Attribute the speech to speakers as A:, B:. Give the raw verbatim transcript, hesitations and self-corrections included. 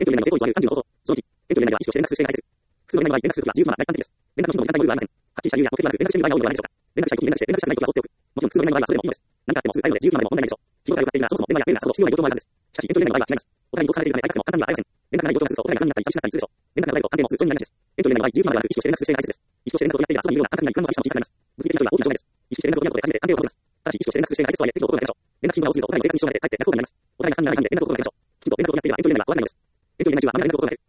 A: エントリー内の成功率はさんじゅうのこと。そのいち、エントリー内では意思として連絡する指定がない説。普通の連絡は連絡数ときは十分な大胆的です。連絡頻度の簡単にはありません。はっきりした理由や目的がなく連絡してみる場合が多いのではないでしょうか。連絡したいときに連絡して連絡したくないときは放っておく。もちろん普通の連絡の場合はそれでもいいのです。何かあってもすぐ会えるので十分なので問題ないでしょう。日頃から使っているならそもそも電話や連絡さほど必要な用途もあるはずです。しかしエントリー内の場合は違います。お互いに同調されているので会いたくても簡単には会えません。連絡がない用途がするとお互いが何になったり寂しくなったりするでしょう。連絡がないと関係も通常になりがちです。エントリー内の場合十分なのではなく意識として連絡する指定がない説です。意識として連絡を取り合っている集まりのような簡単に不可能な小さな小さくなります。物理的な距離は大きな障害です。意識して連絡を取り合うことで初めて関係を取ります。ただし意識として連絡する指定がない説とはいえ適度なことをやめましょう。連絡頻度が多すぎるとお互いの生活に支障が出てかえって仲良くなります。お互いが単に長い間で連絡を取るだけでしょう。きちんと連絡を取り合っていればエントリー内は悪くないのです。エントリー内中はあまり連絡を取るだけ。